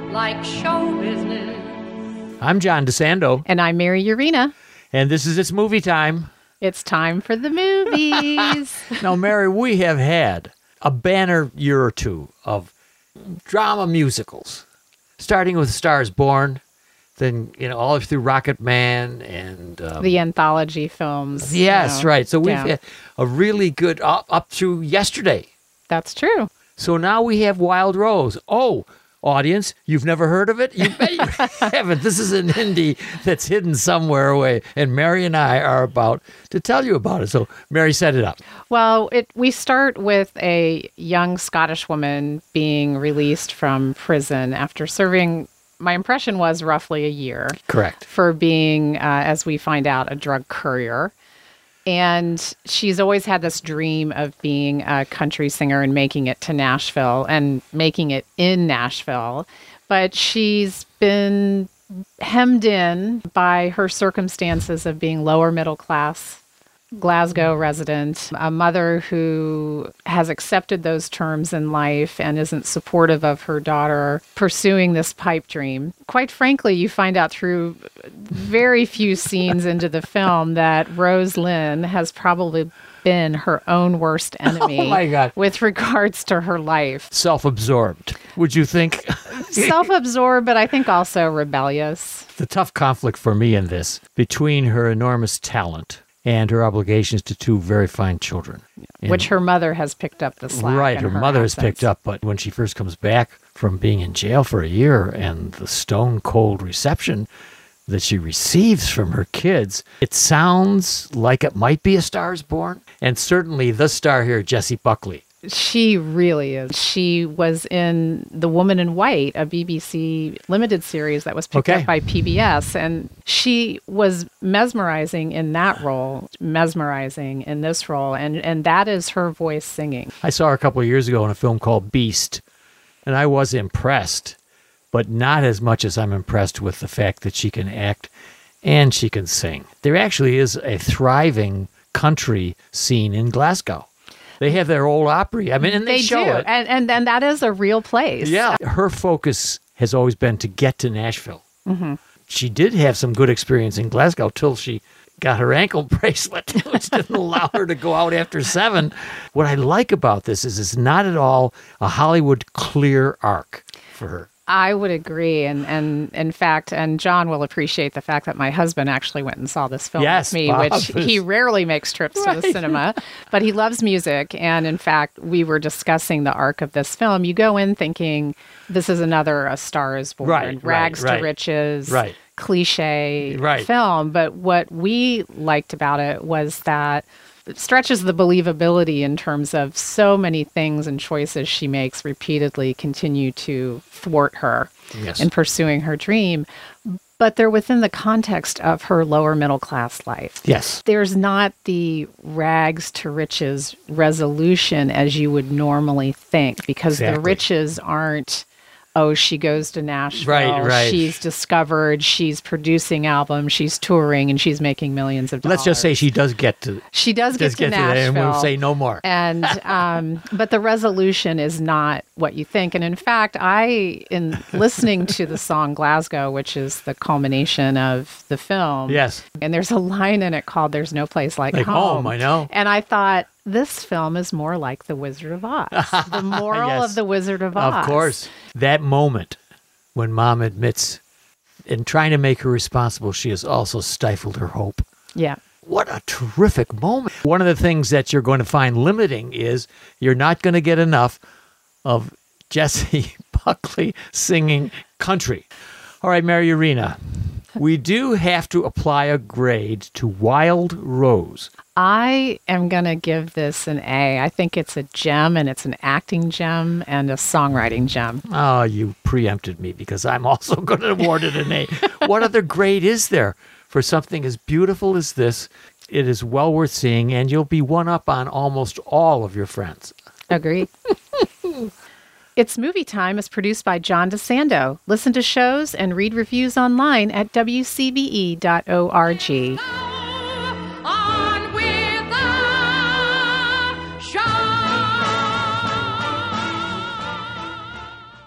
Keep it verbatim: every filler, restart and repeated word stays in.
like show business. I'm John DeSando. And I'm Mary Urena. And this is It's Movie Time. It's time for the movies. Now, Mary, we have had a banner year or two of drama musicals, starting with Stars Born, then, you know, all through Rocket Man and... Um, the anthology films. Yes, you know, right. So we've yeah. had a really good, up, up to yesterday. That's true. So now we have Wild Rose. Oh, audience, you've never heard of it? You bet you haven't. This is an indie that's hidden somewhere away, and Mary and I are about to tell you about it. So Mary, set it up. Well, it we start with a young Scottish woman being released from prison after serving, my impression was, roughly a year. Correct. For being, uh, as we find out, a drug courier. And she's always had this dream of being a country singer and making it to Nashville and making it in Nashville. But she's been hemmed in by her circumstances of being lower middle class, Glasgow resident, a mother who has accepted those terms in life and isn't supportive of her daughter pursuing this pipe dream. Quite frankly, you find out through very few scenes into the film that Rose Lynn has probably been her own worst enemy oh my God. with regards to her life. Self-absorbed, would you think? Self-absorbed, but I think also rebellious. The tough conflict for me in this, between her enormous talent and her obligations to two very fine children. And which her mother has picked up the slack. Right, in her, her mother absence. has picked up, but when she first comes back from being in jail for a year and the stone-cold reception that she receives from her kids, it sounds like it might be A Star is Born. And certainly the star here, Jessie Buckley. She really is. She was in The Woman in White, a B B C limited series that was picked Okay. up by P B S. And she was mesmerizing in that role, mesmerizing in this role. And, and that is her voice singing. I saw her a couple of years ago in a film called Beast, and I was impressed, but not as much as I'm impressed with the fact that she can act and she can sing. There actually is a thriving country scene in Glasgow. They have their old Opry. I mean, and they, They show do. it. And, and, and that is a real place. Yeah. Her focus has always been to get to Nashville. Mm-hmm. She did have some good experience in Glasgow till she got her ankle bracelet, which didn't allow her to go out after seven. What I like about this is it's not at all a Hollywood clear arc for her. I would agree. And, and in fact, and John will appreciate the fact that my husband actually went and saw this film Yes, with me, Bob which is- he rarely makes trips to the Right. cinema, but he loves music. And in fact, we were discussing the arc of this film. You go in thinking this is another A Star is Born, Right, right, rags right. to riches, Right. cliche Right. film. But what we liked about it was that it stretches the believability in terms of so many things and choices she makes repeatedly continue to thwart her Yes. in pursuing her dream. But they're within the context of her lower middle class life. Yes. There's not the rags to riches resolution as you would normally think, because the Exactly. riches aren't, oh, she goes to Nashville, Right, right. she's discovered, she's producing albums, she's touring, and she's making millions of dollars. Let's just say she does get to she does get does to get to that, Nashville. and we'll say no more. And um, but the resolution is not what you think. And in fact, I, in listening to the song Glasgow, which is the culmination of the film, Yes. and there's a line in it called "There's no place like, Like home, I know. And I thought this film is more like The Wizard of Oz, the moral Yes. of The Wizard of Oz. Of course. That moment when Mom admits, in trying to make her responsible, she has also stifled her hope. Yeah. What a terrific moment. One of the things that you're going to find limiting is you're not going to get enough of Jessie Buckley singing country. All right, Mary Urena, we do have to apply a grade to Wild Rose. I am going to give this an A. I think it's a gem, and it's an acting gem and a songwriting gem. Oh, you preempted me because I'm also going to award it an A. What other grade is there for something as beautiful as this? It is well worth seeing, and you'll be one up on almost all of your friends. Agree. It's Movie Time is produced by John DeSando. Listen to shows and read reviews online at w c b e dot org.